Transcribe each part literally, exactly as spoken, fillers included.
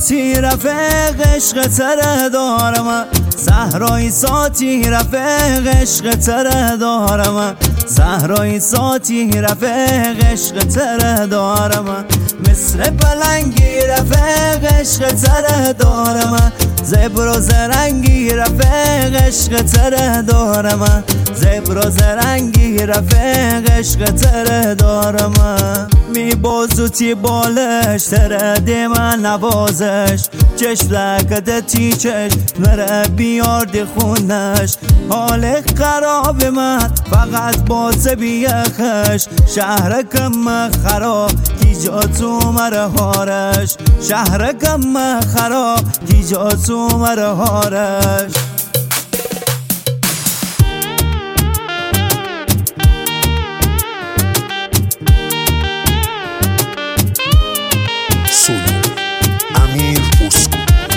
ساتی رفیق عشق تره دارم، زهرای ساتی رفیق عشق تره دارم، زهرای ساتی رفیق عشق تره دارم، مثل پلنگی رفیق عشق تره دارم، زبر و زرنگی رفیق عشق تره دارم، زبر و زرنگی رفیق عشق تره دارم. می بازوتی بالش تره دی من نوازش، چشم لکده تی چشم مره بیار دی خونش، حال خراب من فقط باز بیخش، شهرکم خراب کی جا تو مره هارش، شهرکم خراب کی جا تو مره هارش. سولو امیر اسکو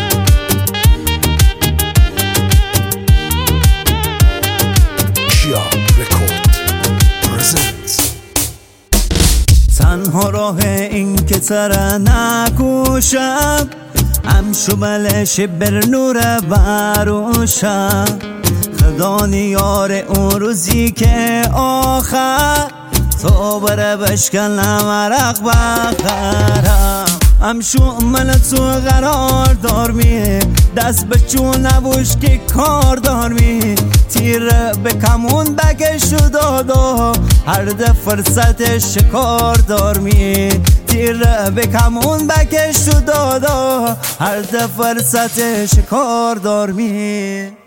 کیا رکورد پرزنت. تنها راه این که تره نکوشم، امشو بلش بر نور بروشم، خدا نیار اون روزی که آخر تو بره بشکنم عرق بخرم. امشو من تو قرار دار می، دست به چون نبوش که کار دار می، تیر به کمون بکش و دادا هر ده فرصت شکار دار می، تیر به کمون بکش و دادا هر ده فرصت شکار دار می.